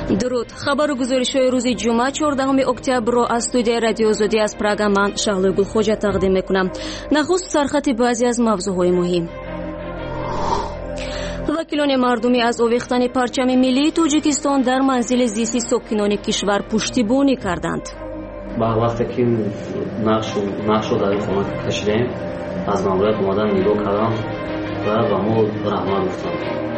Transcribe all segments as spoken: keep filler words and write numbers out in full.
درود. خبر و گزارش‌های روز جمعه چهاردهم اکتبر را از استودیوی رادیو آزادی از پراگ من شهلا گلخوجه تقدیم میکنم. نخست سرخط بعضی از موضوعهای مهم. وکیلان مردمی از آویختن پرچم ملی تاجیکستان در منزل زیستی ساکنان کشور پشتیبانی کردند. با وقتی که نقش نقش در این خانه کشیدیم از ماموریت اومدن نگاه کردم و با ما رحمت گفتم.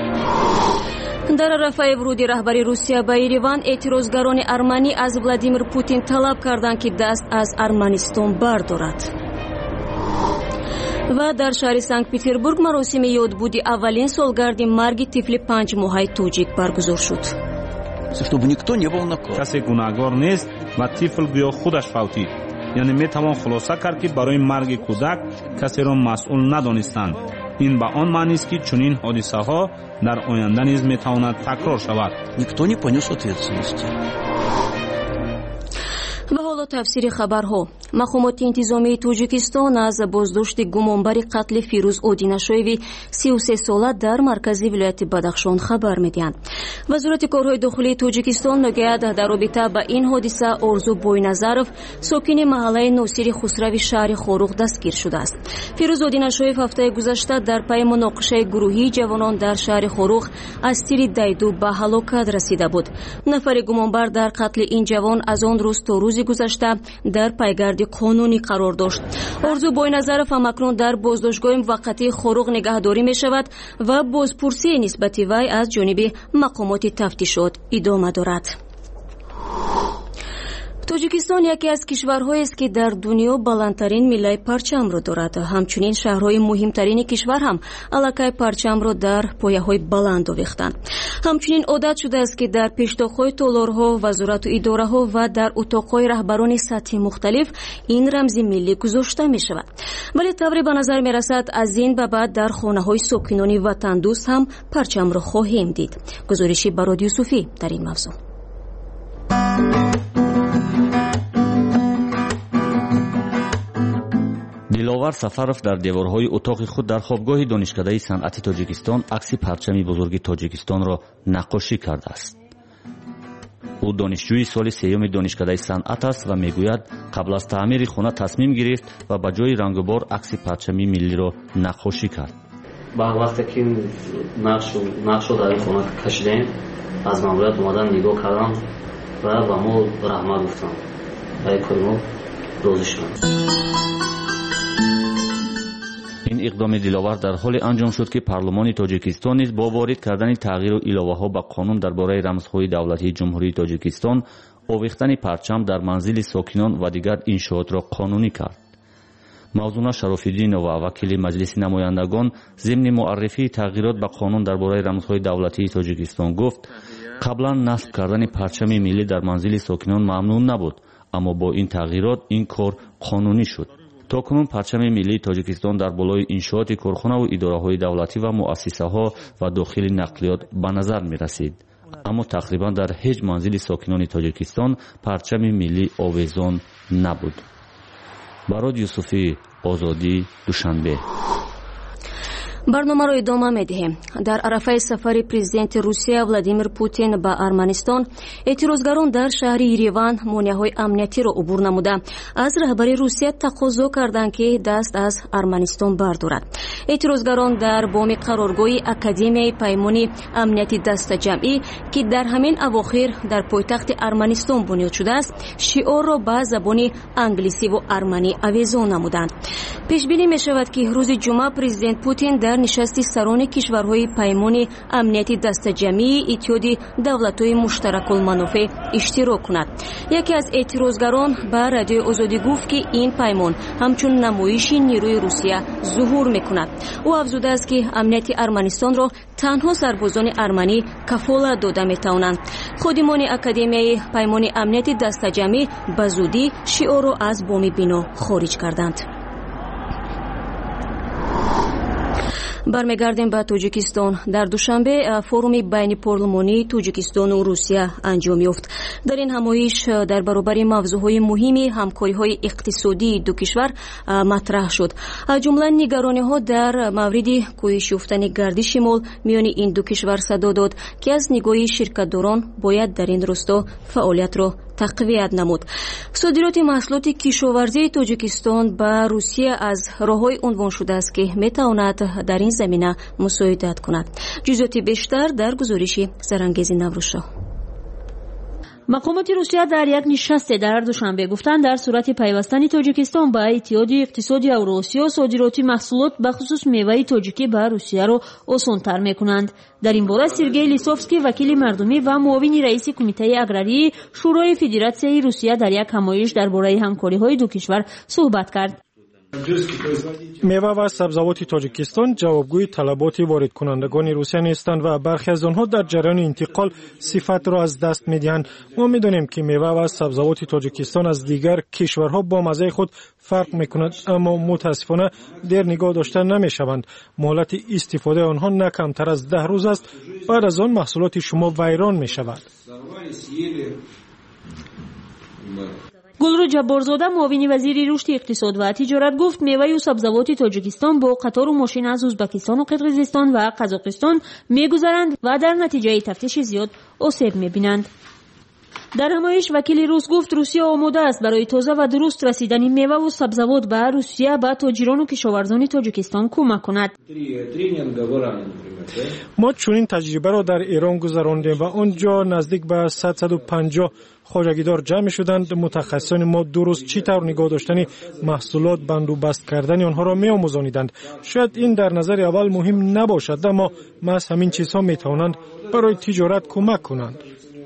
در رفع ورودی رهبری روسیه به ایروان اعتراضگران ارمنی از ولادیمیر پوتین طلب کردند که دست از ارمنستان بردارد. و در شهر سانت پتربورگ مراسم یادبودی اولین سالگرد مرگ طفل پنج ماهه تاجیک برگزار شد. کسی گناهکار نیست و طفل گویا خودش فوتید. یعنی می توان خلاصه کرد که برای مرگ کودک کسی را مسئول ندانستند. این به آن معنی است که چنین حادثه ها در آینده نیز می تواند تکرار شود. و حالا تفسیر خبرها. مقامات انتظامی تاجیکستان از بازداشت گمانبر قتل فیروز اودیناشویی سی و سه ساله در مرکزی ولایت بدخشان خبر میدهند. وزارت کارهای داخلی تاجیکستان میگوید در رابطه با این حادثه آرزو بوینظرف ساکن محله ناصری خسروی شهر خوروغ دستگیر شده است. فیروز اودیناشویی هفته گذشته در پی مناقشه گروهی جوانان در شهر خوروغ از تیر دیدو به هلاکت رسیده بود. نفر گمانبر در قتل این جوان از آن روز تا روز گذشته در پیگرد قانونی قرار داشت. آرزو بوینظرف همکنون در بازداشتگاه موقتی خوروغ نگهداری می شود و بازپرسی نسبت وی از جانب مقامات تفتیشات ادامه دارد. تاجیکستان یکی از کشورهایی است که در دنیا بلندترین میله پرچم را دارد. همچنین شهرهای مهمترین کشور هم علاقه پرچم را در پایه‌های بلند آویختند. همچنین عادت شده است که در پیشتاق‌های تالارها، وزارت و اداره‌ها و در اتاق‌های رهبران سطح مختلف این رمز ملی گذاشته می شود. ولی طوری به نظر می رسد از این به بعد در خانه‌های ساکنان وطن دوست هم پرچم را خواهیم دید. گزارشی براد یوسفی در این موضوع. دلاور سفرов дар деворҳои утоқи худ дар хобгоҳи донишкадаи санъати тоҷикистон акси парчами бузурги тоҷикистонро наққошӣ кардааст. ӯ донишҷӯи соли сеюми донишкадаи санъат аст ва мегӯяд қабл аз таъмири хона тасмим гирифт ва ба ҷои рангубор акси парчами миллиро наққошӣ кард. ба вақте ки нақшро дар ин хона кашидем аз маъмурият омадан нигоҳ кардам ва ба мо раҳмат гуфтам. барои кори мо розӣ шудам. ин иқдоми диловар дар ҳоле анҷом шуд ки парлумони тоҷикистон низ бо ворид кардани тағйиру иловаҳо ба қонун дар бораи рамзҳои давлатии ҷумҳурии тоҷикистон овихтани парчам дар манзили сокинон ва дигар иншоотро қонунӣ кард. мавзуна шарофиддинова вакили маҷлиси намояндагон зимни муаррифии тағйирот ба қонун дар бораи рамзҳои давлатии тоҷикистон гуфт: қаблан насб кардани парчами миллӣ дар манзили сокинон мамнӯъ набуд, аммо бо ин тағйирот ин кор қонунӣ шуд. токунун парчами миллии тоҷикистон дар болои иншооти корхонаву идораҳои давлатӣ ва муассисаҳо ва дохили нақлиёт ба назар мерасид, аммо тақрибан дар ҳеҷ манзили сокинони тоҷикистон парчами миллӣ овезон набуд. барод юсуфӣ, озодӣ, душанбе. برنامه را ادامه می‌دهیم. در عرفه سفر پرزیدنت روسیه ولادیمیر پوتین به ارمنستان، اعتراضگران در شهر ایروان مانع‌های امنیتی را عبور نموده از رهبری روسیه تقاضا کردند که دست از ارمنستان بردارد. اعتراضگران در بام قرارگاه اکادمیای پیمان امنیتی دست جمعی که در همین اواخر در پایتخت ارمنستان بنیاد شده است، شعار را به زبان انگلیسی و ارمنی آویزان نمودند. پیش بینی می‌شود که روز جمعه پرزیدنت پوتین در نشست سران کشورهای پیمان امنیتی دست جمعی اتحاد دولت‌های مشترک المنافع اشتراک کند. یکی از اعتراضگران به رادیو آزادی گفت که این پیمان همچون نمایش نیروی روسیه ظهور می‌کند. او افزوده است که امنیت ارمنستان را تنها سربازان ارمنی کفالت داده می‌توانند. خادمان اکادمیای پیمان امنیتی دست جمعی به زودی شعار را از بام بنا خارج کردند. бармегардем ба тоҷикистон. дар душанбе форуми байнипарлумонии тоҷикистону русия анҷом ёфт. дар ин ҳамоиш дар баробари мавзӯъҳои муҳими ҳамкориҳои иқтисодии ду кишвар матраҳ шуд. аз ҷумла нигарониҳо дар мавриди коҳиш ёфтани гардиши мол миёни ин ду кишвар садо дод ки аз нигоҳи ширкатдорон бояд дар ин росто фаъолиятро тақвият намуд. содироти маҳсулоти кишоварзии тоҷикистон ба русия аз роҳҳои унвон шудааст ки метавонад дар ин замина мусоидат кунад. ҷузъиёти бештар дар гузориши зарангези наврӯшо. мақомоти русия дар як нишасте дар душанбе гуфтанд дар сурати пайвастани тоҷикистон ба иттиҳоди иқтисоди Евроосиё содироти маҳсулот ба хусус меваи тоҷикӣ ба русияро осонтар мекунанд. дар ин бора Сергей Лисовский, вакили мардумӣ ва муовини раиси кумитаи аграрии шӯрои федератсияи Русия дар як ҳамоиш дар бораи ҳамкориҳои ду кишвар суҳбат кард. мева ва сабзавоти тоҷикистон ҷавобгӯи талаботи воридкунандагони русия нестанд ва бархе аз онҳо дар ҷараёни интиқол сифатро аз даст медиҳанд. мо медонем ки мева ва сабзавоти тоҷикистон аз дигар кишварҳо бо маззаи худ фарқ мекунад, аммо мутаассифона дер нигоҳ дошта намешаванд. муҳлати истифодаи онҳо на камтар аз даҳ рӯз аст. баъд аз он маҳсулоти шумо вайрон мешавад. гулрӯ ҷабборзода, муовини вазири рушди иқтисод ва тиҷорат гуфт, меваю сабзавоти тоҷикистон бо қатору мошин аз Узбекистону Қирғизистон ва Қазоқистон мегузаранд ва дар натиҷаи тафтиши зиёд осеб мебинанд. дар ҳамоиш вакили рус гуфт, русия омода аст барои тоза ва дуруст расидани меваву сабзавот ба русия ба тоҷирону кишоварзони тоҷикистон кӯмак кунад. мо чунин таҷрибаро дар Эрон гузарондем ва он ҷо наздик ба сад саду панҷоҳ хоҷагидор ҷамъ шуданд. мутахассисони мо ду рӯз чӣ тавр нигоҳ доштани маҳсулот, банду баст кардани онҳоро меомӯзониданд. шояд ин дар назари аввал муҳим набошад, аммо маҳз ҳамин чизҳо метавонанд барои тиҷорат кӯмак кунанд.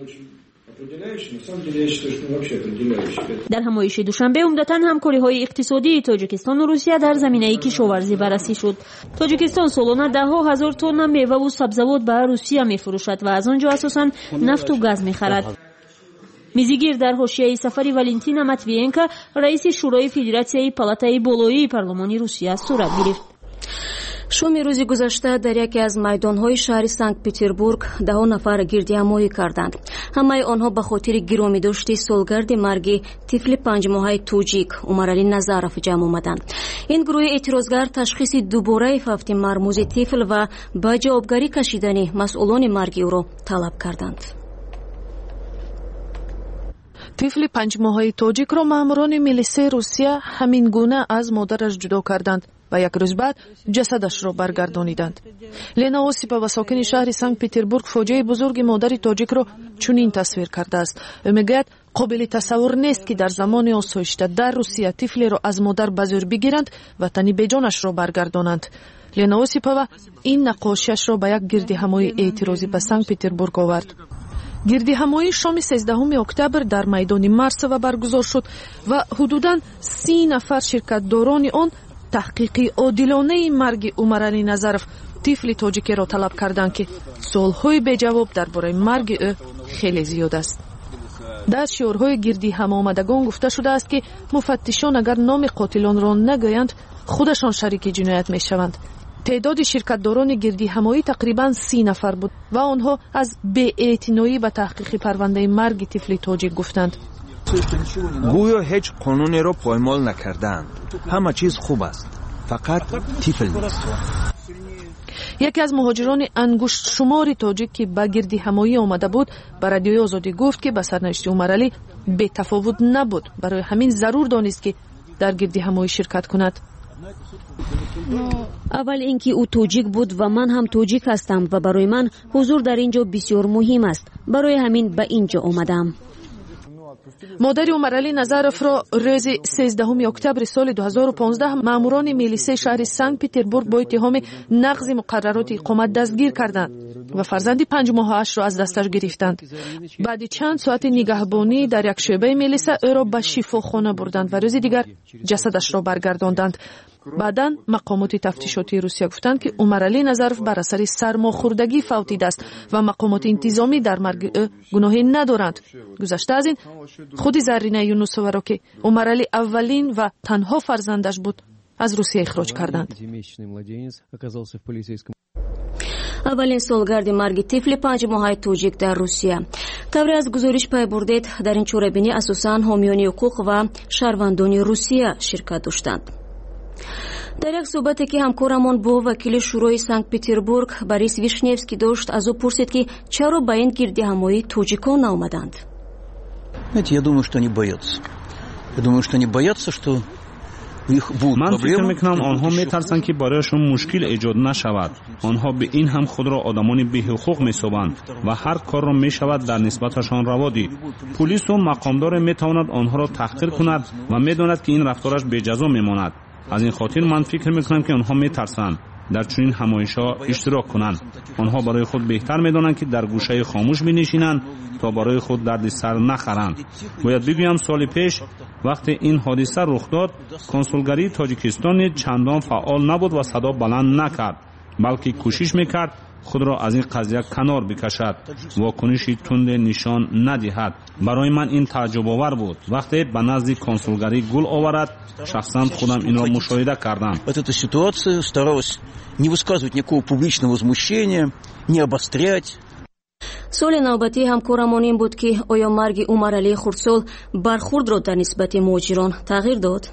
дар ҳамоиши душанбе умдатан ҳамкориҳои иқтисодии тоҷикистону русия дар заминаи кишоварзӣ баррасӣ шуд. тоҷикистон солона даҳҳо ҳазор тонна меваву сабзавот ба русия мефурӯшад ва аз он ҷо асосан нафту газ мехарад. мизигир дар ҳошияи сафари Валентина Матвиенко, раиси шӯрои федератсияи палатаи болоии парлумони Русия сурат гирифт. шоми рӯзи гузашта дар яке аз майдонҳои шаҳри Санкт-Петербург даҳо нафар гирдиҳамоӣ карданд. ҳамаи онҳо ба хотири гиромидошти солгарди марги тифли панҷмоҳаи тоҷик Умаралӣ Назаров ҷамъ омаданд. ин гурӯҳи эътирозгар ташхиси дубораи фавти мармӯзи тифл ва ба ҷавобгарӣ кашидани масъулони марги ӯро талаб карданд. тифли панҷмоҳаи тоҷикро маъмурони милисияи Русия ҳамин гуна аз модараш ҷудо карданд ва як рӯз баъд ҷасадашро баргардониданд. Лена Осипова, сокини шаҳри Санкт-Петербург, фоҷиаи бузурги модари тоҷикро чунин тасвир кардааст. ӯ мегӯяд, қобили тасаввур нест ки дар замони осоишта дар Русия тифлеро аз модар ба зӯр бигиранд ва тани беҷонашро баргардонанд. Лена Осипова ин нақошиашро ба як гирдиҳамои эътирозӣ ба Санкт-Петербург овард. гирдиҳамоӣ шоми сездаҳуми октябр дар майдони Марсова баргузор шуд ва ҳудудан си нафар ширкатдорони он таҳқиқи одилонаи марги Умаралӣ Назаров, тифли тоҷикеро талаб карданд ки суолҳои беҷавоб дар бораи марги ӯ хеле зиёд аст. дар шиорҳои гирдиҳамоомадагон гуфта шудааст ки муфаттишон агар номи қотилонро нагӯянд, худашон шарики ҷиноят мешаванд. تعداد شرکتداران گردی همایی تقریبا سی نفر بود و آنها از بی‌اعتنایی به تحقیق پرونده مرگ طفل تاجیک گفتند. گویا هیچ قانونی را پایمال نکردند. همه چیز خوب است. فقط طفل نیست. یکی از مهاجران انگشت شماری تاجیک که به گردی همایی آمده بود به رادیوی آزادی گفت که به سرنوشت عمرعلی بی تفاوت نبود. برای همین ضرور دانست که در گردی همایی شرکت کند. اول اینکه او توجیک بود و من هم توجیک هستم و برای من حضور در اینجا بسیار مهم است. برای همین به اینجا آمدم. مادر عمرعلی نظرف را روز سیزدهم اکتبر سال دو هزار و پانزده ماموران میلیسه شهر سنت پتربورگ با اتهام نقض مقررات اقامت دستگیر کردند و فرزند پنج ماهش را از دستش گرفتند. بعد چند ساعت نگهبانی در یک شعبه میلیسه او را به شفاخانه بردند و روز دیگر جسدش را برگرداندند. بعداً مقامات تفتیشاتی روسیه گفتند که عمرعلی نظرف بر اثر سرماخوردگی فوتیده است و مقامات انتظامی در مرگ او گناهی ندارند. گذشته از این خود زرینه یونوسووا را که عمرعلی اولین و تنها فرزندش بود از روسیه اخراج کردند. аввалин солгарди марги тифли панҷ моҳаи тоҷик дар русия. тавре аз гузориш пай бурдед, дар ин чорабинӣ асосан ҳомиёни ҳуқуқ ва шаҳрвандони русия ширкат доштанд. дар як суҳбате ки ҳамкорамон бо вакили шӯрои санкт петербург борис вишневский дошт, аз ӯ пурсид ки чаро ба ин гирдиҳамоӣ тоҷикон наомаданд. Я думаю, что они боятся. Я думаю, что они боятся, что من فکر میکنم آنها میترسند که برایشان مشکل ایجاد نشود. آنها به این هم خود را آدمان بی حقوق میسابند و هر کار را میشود در نسبتشان روا دید. پلیس و مقامدار میتواند آنها را تحقیر کند و میداند که این رفتارش بی جزا میماند. از این خاطر من فکر میکنم که آنها میترسند در چنین همایش‌ها اشتراک کنند. آنها برای خود بهتر میدانند که در گوشه خاموش بنشینند تا برای خود دردسر نخرند. باید بگویم سال پیش وقتی این حادثه رخ داد، کنسولگری تاجیکستان چندان فعال نبود و صدا بلند نکرد، بلکه کوشش میکرد خود را از این قضیه کنار بکشد، واکنشی تند نشان ندهد. برای من این تعجب آور بود. وقتی به نزد کنسولگری گل آورد، شخصا خودم این را مشاهده کردم. Эта ситуация старалась не высказывать никакого публичного возмущения, не обострять. соли навбатии ҳамкорамон ин буд ки оё марги умаралии хурдсол бархурдро дар нисбати муҳоҷирон тағйир дод?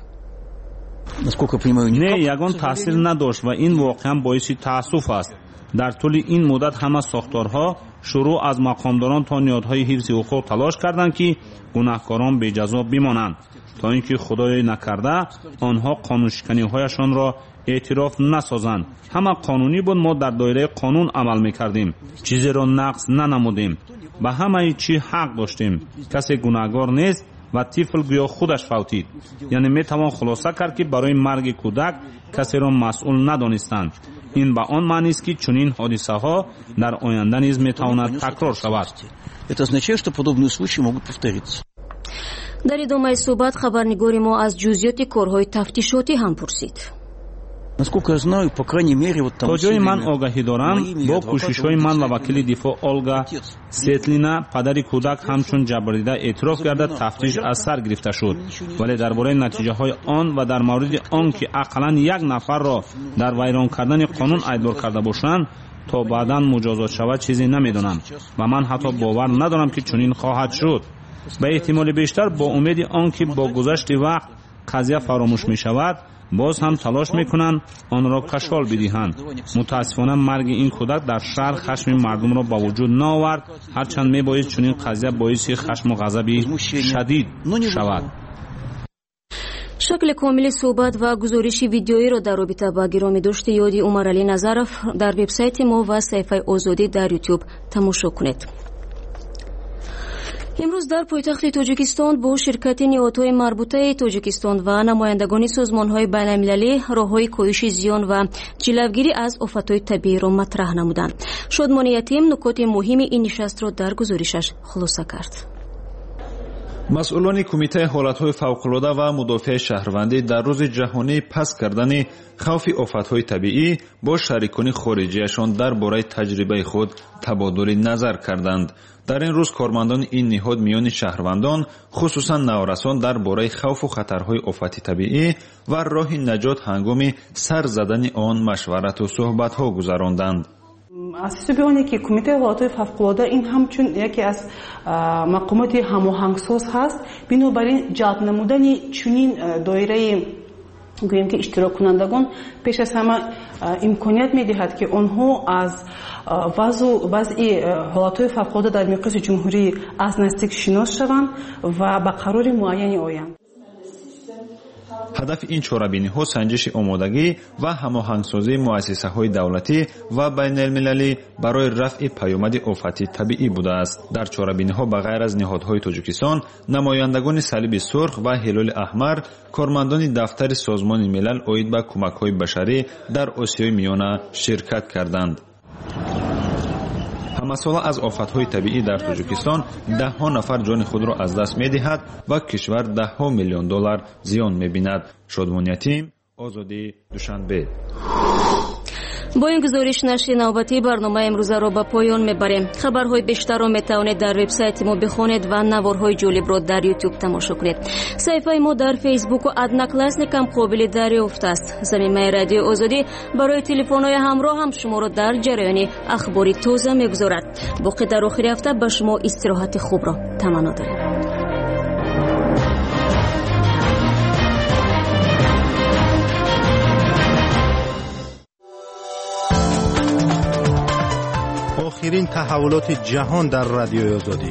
не, ягон таъсир надошт ва ин воқеан боиси таассуф аст. дар тӯли ин муддат ҳама сохторҳо шурӯъ аз мақомдорон то ниҳодҳои ҳифзи ҳуқуқ талош карданд ки гунаҳкорон беҷазо бимонанд, то ин ки худое накарда онҳо қонуншиканиҳояшонро اعتراف نسازند. همه قانونی بود، ما در دایره قانون عمل میکردیم، چیزی را نقص ننمودیم، به همه چی حق داشتیم. کسی گناهکار نیست و طفل گویا خودش فوتید. یعنی میتوان خلاصه کرد که برای مرگ کودک کسی را مسئول ندانستند. این به آن معنی است که چنین حادثه ها در آینده نیز میتواند تکرار شود. Это означает, что подобные случаи могут повториться. дар идомаи суҳбат хабарнигори мо аз ҷузъиёти корҳои тафтишотӣ ҳам пурсид. تا جای من آگاهی دارم، با کوشش‌های من و وکیل دفاع اولگا سیتلینا پدر کودک همچون جبریده اعتراف کرده تفتیش از سر گرفته شد، ولی درباره نتیجه‌های آن و در مورد آن که اقلاً یک نفر را در ویران کردن قانون ایدار کرده باشند تا بعداً مجازات شود چیزی نمیدونم و من حتی باور ندارم که چنین خواهد شد. به احتمال بیشتر با امید آن که با گذشت وقت قضیه فراموش می شود، باز هم تلاش میکنند آن را کشال بدهند. متاسفانه مرگ این کودک در شهر خشم مردم را به وجود نآورد، هرچند میباید چنین قضیه باعث خشم و غضب شدید شود. شکل کامل صحبت و گزارش ویدیویی را در رابطه با گرامی داشت یادی عمرعلی نظرов در وبسایت ما و صفحه آزادی در یوتیوب تماشا کنید. имрӯз дар пойтахти тоҷикистон бо ширкати ниҳодҳои марбутаи тоҷикистон ва намояндагони созмонҳои байналмилалӣ роҳҳои коҳиши зиён ва ҷилавгирӣ аз офатҳои табииро матраҳ намуданд. шодмони ятим нукоти муҳими ин нишастро дар гузоришаш хулоса кард. масъулони кумитаи ҳолатҳои фавқулода ва мудофиаи шаҳрвандӣ дар рӯзи ҷаҳонии паст кардани хавфи офатҳои табиӣ бо шарикони хориҷияшон дар бораи таҷрибаи худ табодули назар карданд. дар ин рӯз кормандони ин ниҳод миёни шаҳрвандон хусусан наврасон дар бораи хавфу хатарҳои офати табиӣ ва роҳи наҷот ҳангоми сар задани он машварату суҳбатҳо гузаронданд. асоси оне ки кумитаи ҳолатҳои фавқулода ин ҳамчун яке аз мақомоти ҳамоҳангсоз ҳаст. бинобар ин ҷалб намудани чунин доираи гӯем ки иштироккунандагон пеш аз ҳама имконият медиҳад ки онҳо аз вазъи ҳолатҳои фавқулода дар миқёси ҷумҳурӣ аз наздик шинос шаванд ва ба қарори муайяне оянд. ҳадафи ин чорабиниҳо санҷиши омодагӣ ва ҳамоҳангсозии муассисаҳои давлатӣ ва байналмилалӣ барои рафъи паёмади офати табиӣ будааст. дар чорабиниҳо ба ғайр аз ниҳодҳои тоҷикистон, намояндагони салиби сурх ва ҳилоли аҳмар, кормандони дафтари созмони милал оид ба кӯмакҳои башарӣ дар осиёи миёна ширкат карданд. ҳамасола аз офатҳои табиӣ дар тоҷикистон даҳҳо нафар ҷони худро аз даст медиҳад ва кишвар даҳҳо миллион доллар зиён мебинад. шодмон ятим, озодӣ, душанбе. با این گزارش نشر نوبتی برنامه امروز را به پایان میبریم. خبرهای بیشتر را میتوانید در وبسایت ما بخوانید و نوارهای جالب را در یوتیوب تماشا کنید. صفحه ما در فیسبوک و ادناکلاسنیک هم قابل دریافت است. زمینه رادیو آزادی برای تلفن‌های همراه هم شما را در جریان اخباری تازه میگذارد. باقی در آخر هفته به شما استراحت خوب را تمنا داریم. آخرین تحولات جهان در رادیو آزادی.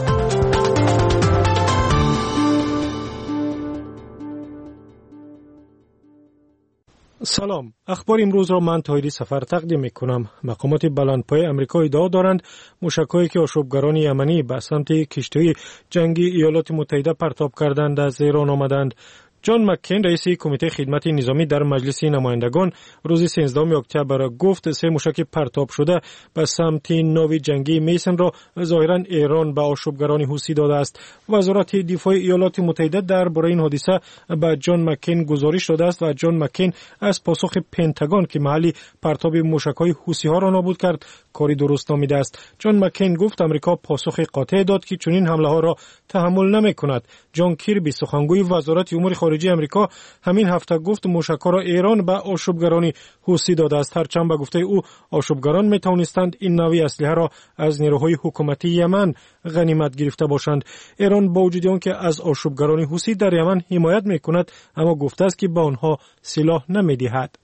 سلام، اخبار امروز را من طاهری سفر تقدیم می کنم. مقامات بلندپایه آمریکا ادعا دارند موشک‌هایی که آشوبگران یمنی به سمت کشتی جنگی ایالات متحده پرتاب کردند از ایران آمدند. جان مکین رئیس کمیته خدمت نظامی در مجلس نمایندگان روز سیزدهم اکتبر گفت سه موشک پرتاب شده به سمت ناو جنگی میسن را ظاهرا ایران به آشوبگران حوثی داده است. وزارت دفاع ایالات متحده درباره این حادثه به جان مکین گزارش داده است و جان مکین از پاسخ پنتاگون که محلی پرتاب موشک‌های حوثی ها را نابود کرد کاری درست نامیده است. جان مکین گفت امریکا پاسخ قاطع داد که چنین حمله ها را تحمل نمی‌کند. جان کیربی سخنگوی وزارت امور خارجه امریکا همین هفته گفت موشک‌ها را ایران به آشوبگران حوثی داده است. هرچند به گفته او آشوبگران می‌توانستند این نوع اسلحه را از نیروهای حکومتی یمن غنیمت گرفته باشند. ایران با وجود آنکه از آشوبگران حوثی در یمن حمایت می‌کند اما گفته است که به آنها سلاح نمی‌دهد.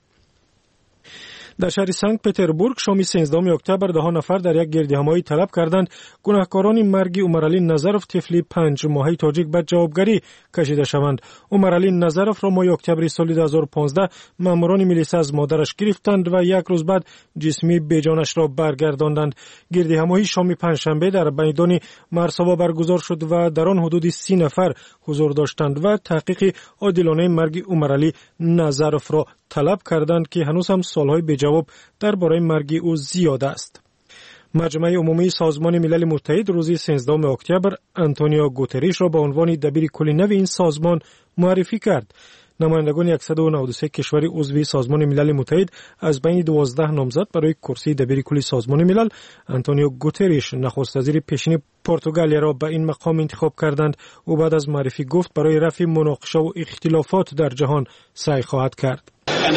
در شهر سنت پتربورگ شام سیزدهم اکتبر ده نفر در یک گردهمایی طلب کردند گناهکاران مرگ عمرعلی نظرف طفل پنج ماهه تاجیک به جوابگری کشیده شوند. عمرعلی نظرف را ماه اکتبر سال دو هزار و پانزده ماموران ملیسا از مادرش گرفتند و یک روز بعد جسمی بیجانش را برگرداندند. گردهمایی شام پنجشنبه در میدان مرساوا برگزار شد و در آن حدود سی نفر حضور داشتند و تحقیق عادلانه مرگ عمرعلی نظرف را طلب کردند که هنوز هم سالهای به جواب درباره مرگ او زیاد است. مجمع عمومی سازمان ملل متحد روز سیزدهم اکتبر آنتونیو گوتریش را به عنوان دبیر کل نو این سازمان معرفی کرد. نمایندگان صد و نود و سه کشور عضو سازمان ملل متحد از بین دوازده نامزد برای کرسی دبیر کل سازمان ملل آنتونیو گوتریش نخست وزیر پیشین پرتغالیا را به این مقام انتخاب کردند. او بعد از معرفی گفت برای رفع مناقشه و اختلافات در جهان سعی خواهد کرد.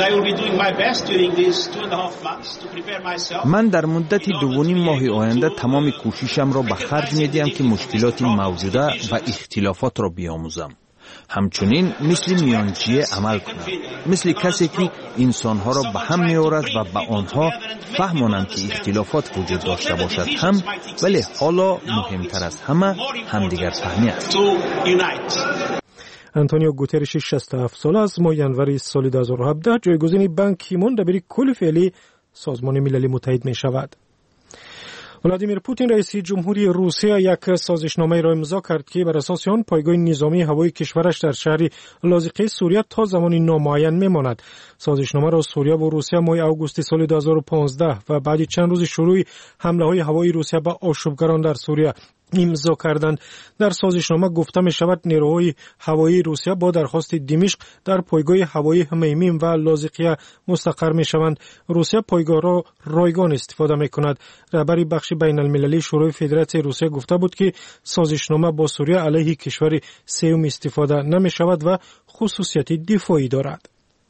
من در مدت دو و نیم ماه آینده تمام کوششم را به خرج می‌دهم که مشکلات موجوده و اختلافات را بیاموزم. همچنین مثل میانجیه عمل کنم، مثل کسی که انسانها را به هم می‌آورد و به آنها فهمانم که اختلافات وجود داشته باشد هم، ولی حالا مهمتر از همه همدیگر فهمی است. آنتونیو گوتریش شصت و هفت ساله است. ماه ژانویه سال دو هزار و هفده جایگزین بان کی مون دبیر کل فعلی سازمان ملل متحد می شود. ولادیمیر پوتین رئیس جمهوری روسیه یک سازشنامه را امضا کرد که بر اساس آن پایگاه نظامی هوایی کشورش در شهر لاذقیه سوریه تا زمانی نامعین میماند. سازشنامه را سوریه و روسیه ماه آگوست سال دو هزار و پانزده و بعد چند روز شروع حمله های هوایی روسیه به آشوبگران در سوریه امضا کردند. در سازشنامه گفته می شود نیروهای هوایی روسیه با درخواست دمشق در پایگاه هوایی حمیمیم و لاذقیه مستقر می شوند. روسیه پایگاه را رایگان استفاده می کند. رهبر بخش بین المللی شورای فدراسیون روسیه گفته بود که سازشنامه با سوریه علیه کشور سوم استفاده نمی شود و خصوصیت دفاعی دارد.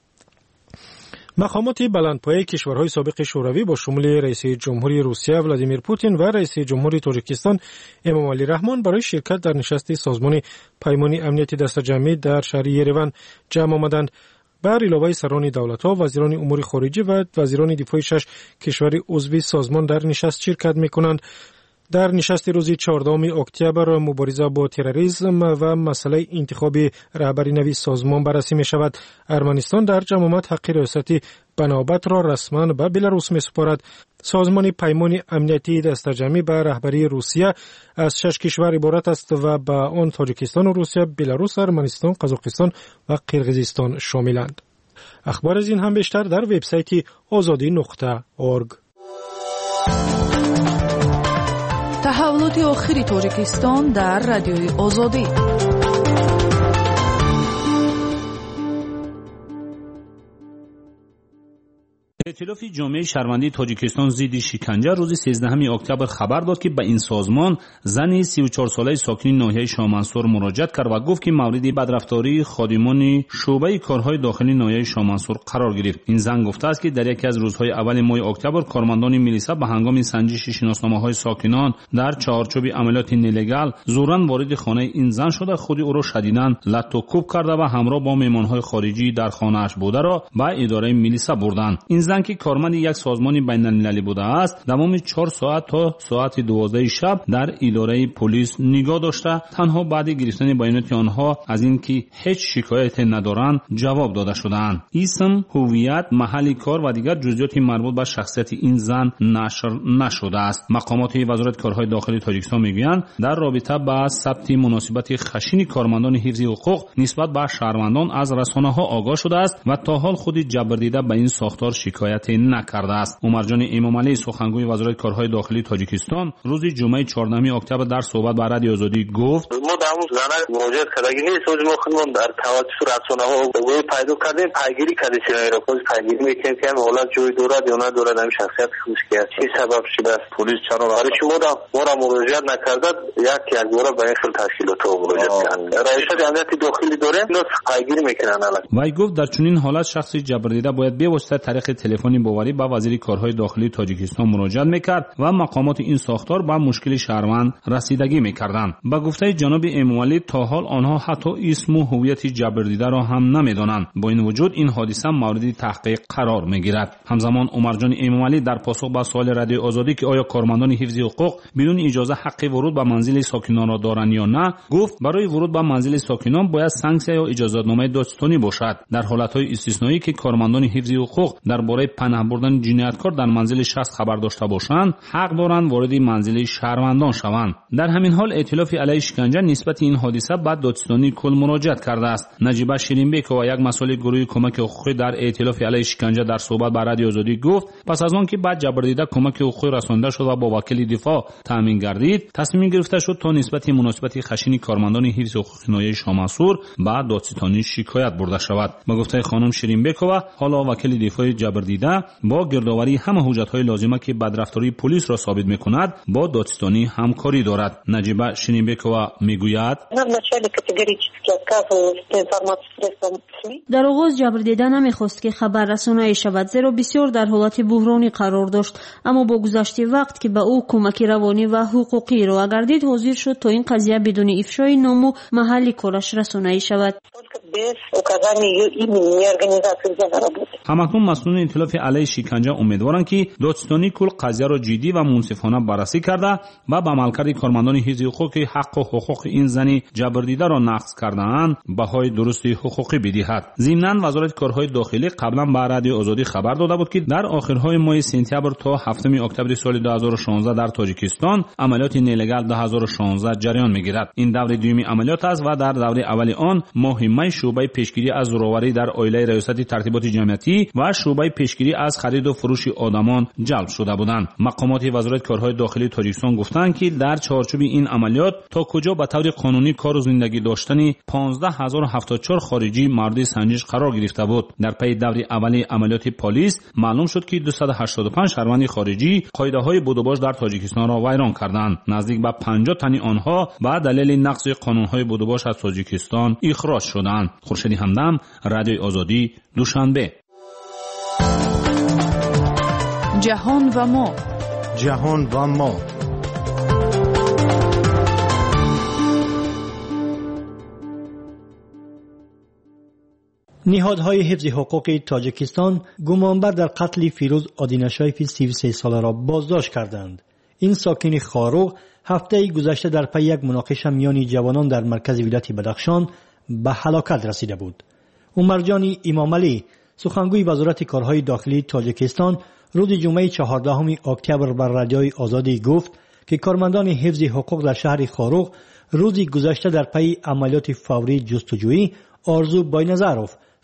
مقامات بلندپایه کشورهای سابق شوروی با شمول رئیس جمهوری روسیه ولادیمیر پوتین و رئیس جمهوری تاجیکستان امامعلی رحمان برای شرکت در نشست سازمان پیمان امنیت دسته‌جمعی در شهر یریون جمع آمدند. بر علاوه سران دولت‌ها، وزیران امور خارجه و وزیران دفاع شش کشور عضو سازمان در نشست شرکت می‌کنند. در نشست روز چهاردهم اکتبر مبارزه با تروریسم و مسئله انتخاب رهبری نوی سازمان بررسی می شود. ارمنستان در جمع آمد حق ریاست بنابرت را رسما به بلاروس می سپارد. سازمان پیمان امنیتی دسته‌جمعی به رهبری روسیه از شش کشور عبارت است و به آن تاجیکستان و روسیه، بلاروس، ارمنستان، قزاقستان و قرقیزستان شاملند. اخبار از این هم بیشتر در وبسایت آزادی نقطه اورگ. تحولات آخری تاجیکستان در رادیوی آزادی. ائتلاف جامعه شهروندی تاجیکستان ضد شکنجه روز سیزدهم اکتبر خبر داد که به این سازمان زنی سی و چهار ساله ساکن ناحیه شاه منصور مراجعه کرد و گفت که مورد بدرفتاری خادمان شعبه کارهای داخلی ناحیه شاه منصور قرار گرفت. این زن گفته است که در یکی از روزهای اول ماه اکتبر کارمندان میلیسا به هنگام سنجش شناسنامه‌های ساکنان در چهارچوب عملیات نلگال زورن وارد خانه این زن شده خود او را شدیداً لط و کوب کرده و همراه با مهمان‌های خارجی در خانه‌اش بوده را به اداره میلیسا بردند. این زن که کارمند یک سازمان بین‌المللی بوده است تمام چهار ساعت تا ساعت دوازده شب در اداره پلیس نگاه داشته. تنها بعد گرفتن بیانات آنها از اینکه هیچ شکایت ندارند جواب داده شدند. اسم، هویت، محل کار و دیگر جزئیات مربوط به شخصیت این زن نشر نشده است. مقامات وزارت کارهای داخلی تاجیکستان میگویند در رابطه با ثبت مناسبت خشن کارمندان حفظ حقوق نسبت به شهروندان از رسانه‌ها آگاه شده است و تا حال خود جبردیده به این ساختار شکایت نکرده است. عمرجان امامعلی سخنگوی وزارت کارهای داخلی تاجیکستان روز جمعه چهاردهم اکتبر در صحبت با رادیو آزادی گفت ما در اون زنه مراجعه کردگی نیست و ما خودمون در توسط رسانه‌ها گوی پیدا کردیم پیگیری کردیم چرا خود پیگیری میکنیم که حالا جوی دورد یا ندارد همین شخصیت خوش که چه سبب شده است پلیس چرا برای شما را ما را مراجعه نکرده یک یک بار به این خیل تشکیلات ها مراجعه کردن رئیس جمعیت داخلی داریم لطف پیگیری میکنن الان. وی گفت در چنین حالت شخص جبردیده باید به واسطه طریق تلفنی باوری به وزیر کارهای داخلی تاجیکستان مراجعه میکرد و مقامات این ساختار به مشکل شهروند رسیدگی میکردند. با گفته جناب امامعلی تا حال آنها حتی اسم و هویت جبردیده را هم نمیدانند. با این وجود این حادثه مورد تحقیق قرار میگیرد. همزمان عمرجان امامعلی در پاسخ به سوال رادیو آزادی که آیا کارمندان حفظ حقوق بدون اجازه حق ورود به منزل ساکنان را دارند یا نه گفت برای ورود به منزل ساکنان باید سانکسیا یا اجازه‌نامه دادستانی باشد. در حالت‌های استثنایی که کارمندان حفظ حقوق درباره پناه بردن جنایتکار در منزل شخص خبر داشته باشند حق دارند وارد منزل شهروندان شوند. در همین حال ائتلاف علیه شکنجه نسبت این حادثه به دادستانی کل مراجعه کرده است. نجیبه شیرینبکова یک مسئول گروه کمک حقوقی در ائتلاف علیه شکنجه در صحبت با رادیو آزادی گفت پس از آن که بعد جبردیده کمک حقوقی رسانده شد و با وکیل دفاع تامین گردید تصمیم گرفته شد تا نسبت مناسبت خشن کارمندان حفظ حقوق ناحیه شاه منصور به دادستانی شکایت برده شود. با گفته خانم شیرینبکova حالا وکیل دفاع جبردیده با گردآوری همه حجت‌های لازمه که بدرفتاری پلیس را ثابت می‌کند با دادستانی همکاری دارد. نجیبه شیرینبکova میگوید در آغاز جبردیده نمیخواست که خبر رسانایی شود زیرا بسیار در حالت بحرانی قرار داشت، اما با گذشت وقت که به او کمک روانی و حقوقی را گردید حاضر شد تا این قضیه بدون افشای نام و محل کارش رسانایی شود. همکنون مسئولان ائتلاف علیه شکنجه امیدوارند که دادستانی کل قضیه را جدی و منصفانه بررسی کرده و به عملکرد کارمندان حفظ حقوق حق و حقوق این زنی جبردیده را نقض کرده‌اند بهای درستی حقوقی بدهد. ضمناً وزارت کارهای داخلی قبلا به رادیو آزادی خبر داده بود که در آخرهای ماه سپتامبر تا هفتم اکتبر سال دو هزار و شانزده در تاجیکستان عملیات نلگال دو هزار و شانزده جریان میگیرد. این دور دومی عملیات است و در دوره اول آن ماه می شعبه پیشگیری از زورآوری در عائله ریاست ترتیبات جمعیتی و شعبه پیشگیری از خرید و فروش آدمان جلب شده بودند. مقامات وزارت کارهای داخلی تاجیکستان گفتند که در چارچوب این عملیات تا کجا به طور قانونی کار و زندگی داشتن پانزده هزار و هفتاد و چهار خارجی مورد سنجش قرار گرفته بود. در پی دوره اولی عملیات پلیس معلوم شد که دویست و هشتاد و پنج شهروند خارجی قاعده‌های بودوباش در تاجیکستان را ویران کردند. نزدیک به پنجاه تن آنها به دلیل نقض قانون‌های بودوباش از تاجیکستان اخراج شدند. خورشید همدم، رادیو آزادی، دوشنبه. جهان و ما جهان و ما نهادهای حفظ حقوق تاجیکستان گمانبر در قتل فیروز آدینشایف سی و سه ساله را بازداشت کردند. این ساکن خاروق هفته گذشته در پی یک مناقشه میان جوانان در مرکز ولایت بدخشان به هلاکت رسیده بود. عمرجان امامعلی سخنگوی وزارت کارهای داخلی تاجیکستان روز جمعه چهاردهم اکتبر بر رادیوی آزادی گفت که کارمندان حفظ حقوق در شهر خاروق روز گذشته در پی عملیات فوری جستجویی آرزو باینظروف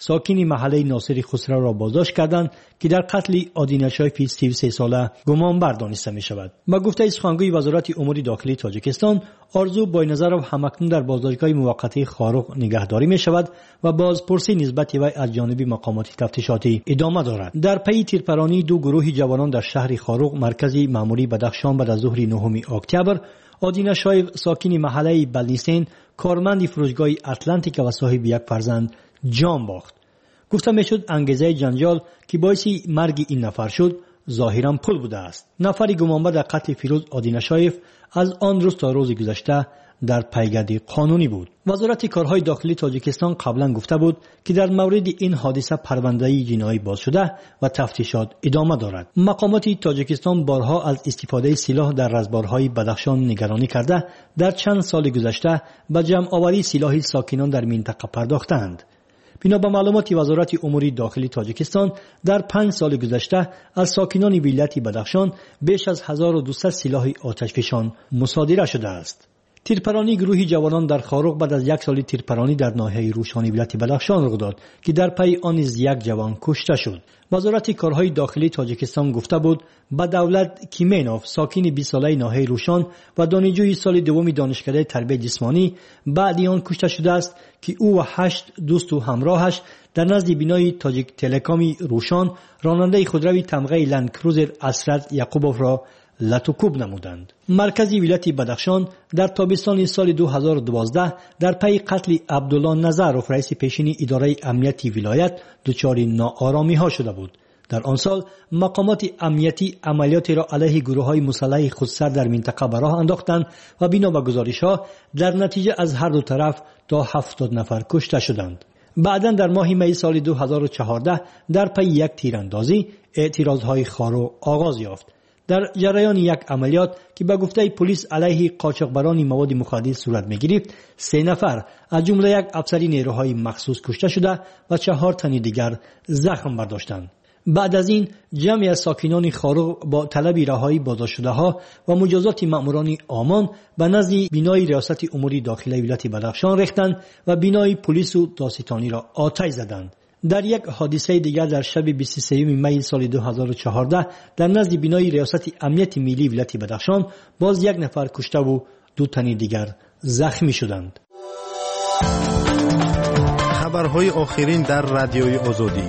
ساکن محله ناصر خسرو را بازداشت کردند که در قتل عادی نشایف سی و سه ساله گمانبر دانسته می شود. با گفته سخنگوی وزارت امور داخلی تاجیکستان، آرزو بوینظرov همکنون در بازداشتگاه موقته خاروق نگهداری می شود و بازپرسی نسبت وی از جانب مقامات تفتیشاتی ادامه دارد. در پی تیرپرانی دو گروه جوانان در شهر خاروق مرکز مأموری بدخشان بعد از ظهر نهم اکتبر، عادی نشایف ساکن محله بلنیسین کارمند فروشگاه اتلانتیک و صاحب یک فرزند جان باخت. گفته میشد انگیزه جنجال که باعث مرگ این نفر شد ظاهرا پول بوده است. نفری گمانبر در قتل فیروز عادی نشایف از آن روز تا روز گذشته در پیگرد قانونی بود. وزارت کارهای داخلی تاجیکستان قبلا گفته بود که در مورد این حادثه پرونده جنایی باز شده و تفتیشات ادامه دارد. مقامات تاجیکستان بارها از استفاده سلاح در رزبارهای بدخشان نگرانی کرده در چند سال گذشته به جمع آوری سلاح ساکنان در منطقه پرداختند. بنا به معلومات وزارت امور داخلی تاجیکستان در پنج سال گذشته از ساکنان ولایت بدخشان بیش از هزار و دویست سلاح آتشفشان مصادره شده است. تیرپرانی گروهی جوانان در خاروق بعد از یک سال تیرپرانی در ناحیه روشانی ولایت بدخشان رخ داد که در پی آن نیز یک جوان کشته شد. وزارت کارهای داخلی تاجیکستان گفته بود با دولت کیمینوف ساکن بیست ساله ناحیه روشان و دانشجوی سال دوم دانشکده تربیت جسمانی بعد آن کشته شده است که او و هشت دوست و همراهش در نزد بینای تاجیک تلکامی روشان راننده خودروی تمغه لند کروزر اسرت یعقوبوف را لطوکوب نمودند. مرکزی ولایت بدخشان در تابستان سال دو هزار و دوازده در پی قتل عبدالله نظروف رئیس پیشین اداره امنیتی ولایت دچار ناآرامی ها شده بود. در آن سال مقامات امنیتی عملیاتی را علیه گروه های مسلح خودسر در منطقه به راه انداختند و بنا به گزارش ها در نتیجه از هر دو طرف تا هفتاد نفر کشته شدند. بعدا در ماه می سال دو هزار و چهارده در پی یک تیراندازی اعتراض های خارو آغاز یافت. در جریان یک عملیات که به گفته پلیس علیه قاچاقبران مواد مخدر صورت می‌گرفت، سه نفر از جمله یک افسر نیروهای مخصوص کشته شده و چهار تن دیگر زخم برداشتند. بعد از این جمعی از ساکنان خاروق با طلب رهایی بازداشت شده ها و مجازات مأموران آمان به نزد بینای ریاست امور داخلی ولایت بدخشان ریختند و بینای پلیس و داستانی را آتش زدند. در یک حادثه دیگر در شب بیست و سوم می سال دو هزار و چهارده در نزد بینای ریاست امنیت ملی ولایت بدخشان باز یک نفر کشته و دو تن دیگر زخمی شدند. خبرهای آخرین در رادیوی آزادی.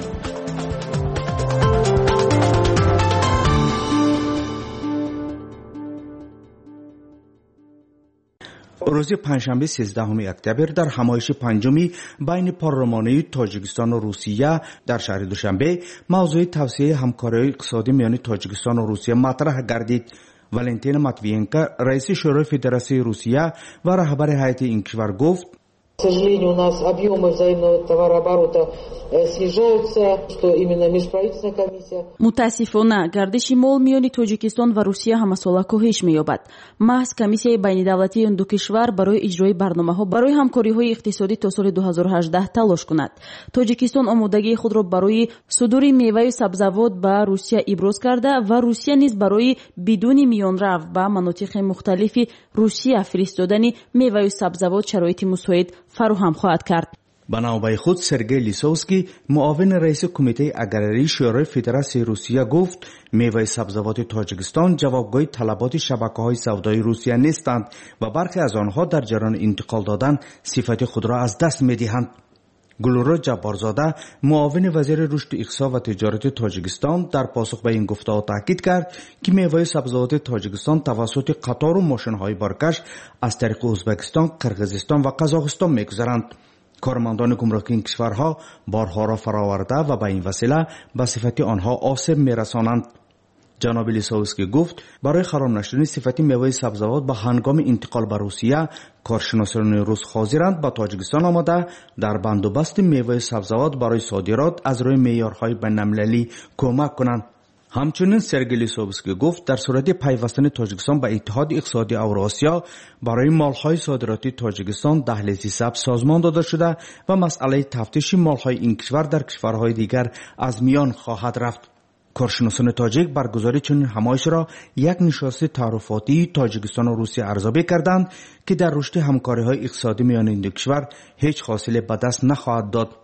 روز پنجشنبه سیزدهم اکتبر در همایش پنجمی بین پارلمانی تاجیکستان و روسیه در شهر دوشنبه موضوع توسعه همکاری اقتصادی میان تاجیکستان و روسیه مطرح گردید. والنتین ماتوینکا رئیس شورای فدراسیون روسیه و رهبر هیئت این کشور گفت: К сожалению, у нас объемы взаимного товарооборота снижаются, что именно межправительственная комиссия. متاسفانه گردش مال میان تاجیکستان و روسیه همساله کاهش می‌یابد. محض کمیسیای بین‌الدولتی این دو کشور برای اجرای برنامه‌ها برای همکاری‌های اقتصادی تا سال دو هزار و هجده تلاش کند. تاجیکستان آمادگی خود را برای صدور میوه و سبزیجات به روسیه ابراز کرده و روسیه نیز برای بدون میانرو به مناطق مختلف روسیه فرستادن میوه و سبزیجات شرایط مساعد فراهم خواهد کرد. به نوبه خود سرگئی لیسوفسکی معاون رئیس کمیته اگرری شورای فدراسیون روسیه گفت میوه سبزیجات تاجیکستان جوابگوی طلبات شبکه‌های سودای روسیه نیستند و برخی از آنها در جریان انتقال دادن صفت خود را از دست می‌دهند. گلورو جبارزاده معاون وزیر رشد اقتصاد و تجارت تاجیکستان در پاسخ به این گفته‌ها تاکید کرد که میوه سبزیجات تاجیکستان توسط قطار و ماشین‌های بارکش از طریق ازبکستان، قرقیزستان و قزاقستان می‌گذرند. کارمندان گمرکی این کشورها بارها را فراورده و به این وسیله به صفت آنها آسیب می‌رسانند. جناب لیسوفسکی گفت برای خراب نشدن صفت میوه سبزیجات به هنگام انتقال به روسیه کارشناسان روس حاضرند به تاجیکستان آمده در بندوبست میوه سبزیجات برای صادرات از روی معیارهای بین‌المللی کمک کنند. همچنین سرگئی لیسوفسکی گفت در صورت پیوستن تاجیکستان به اتحاد اقتصادی اوراسیا برای مالهای صادراتی تاجیکستان دهلیزی سبز سازمان داده شده و مسئله تفتیش مالهای این کشور در کشورهای دیگر از میان خواهد رفت. کارشناسان تاجیک برگزاری چنین همایش را یک نشست تعارفاتی تاجیکستان و روسیه ارزیابی کردند که در رشد همکاری‌های اقتصادی میان این دو کشور هیچ حاصلی به دست نخواهد داد.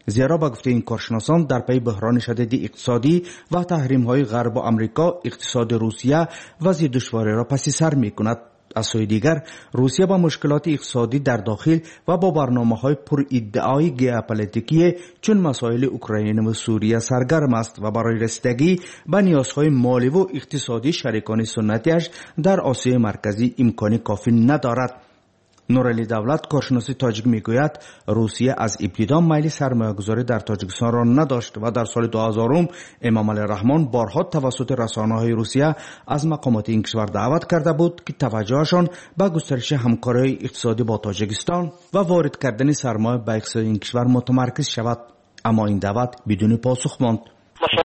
زیرا به گفته این کارشناسان در پی بحران شدید اقتصادی و تحریم‌های غرب و آمریکا اقتصاد روسیه وضع دشواری را پس سر می‌کند. از سوی دیگر روسیه با مشکلات اقتصادی در داخل و با برنامه‌های پر ادعای ژئوپلیتیکی چون مسائل اوکراین و سوریه سرگرم است و برای رسیدگی به نیازهای مالی و اقتصادی شریکان سنتیش در آسیای مرکزی امکان کافی ندارد. نورعلی دولت کارشناس تاجیک میگوید روسیه از ابتدا میل سرمایه‌گذاری در تاجیکستان را نداشت و در سال دو هزار امام علی رحمان بارها توسط رسانه‌های روسیه از مقامات این کشور دعوت کرده بود که توجهشان به گسترش همکاری اقتصادی با تاجیکستان و وارد کردن سرمایه به اقتصاد این کشور متمرکز شود، اما این دعوت بدون پاسخ ماند.